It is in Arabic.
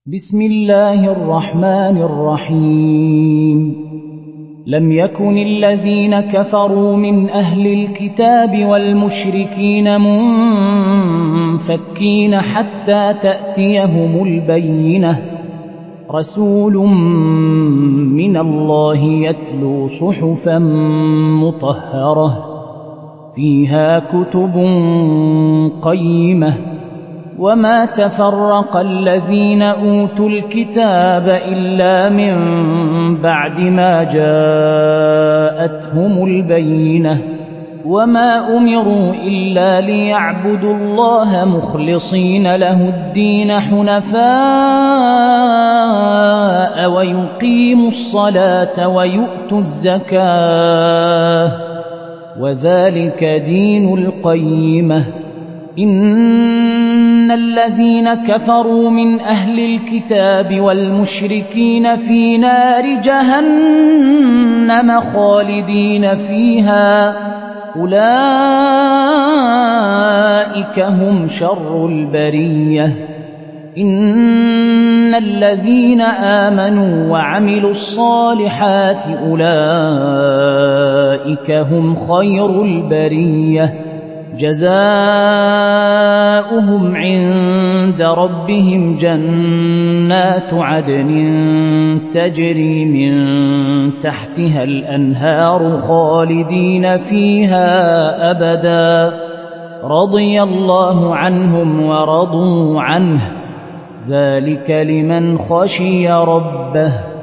بسم الله الرحمن الرحيم لم يكن الذين كفروا من أهل الكتاب والمشركين منفكين حتى تأتيهم البينة رسول من الله يتلو صحفا مطهرة فيها كتب قيمة وما تفرق الذين أوتوا الكتاب إلا من بعد ما جاءتهم البينة وما أمروا إلا ليعبدوا الله مخلصين له الدين حنفاء ويقيموا الصلاة ويؤتوا الزكاة وذلك دين القيمة إن الذين كفروا من أهل الكتاب والمشركين في نار جهنم خالدين فيها أولئك هم شر البرية إن الذين آمنوا وعملوا الصالحات أولئك هم خير البرية جزاؤهم عند ربهم جنات عدن تجري من تحتها الأنهار خالدين فيها أبدا رضي الله عنهم ورضوا عنه ذلك لمن خشي ربه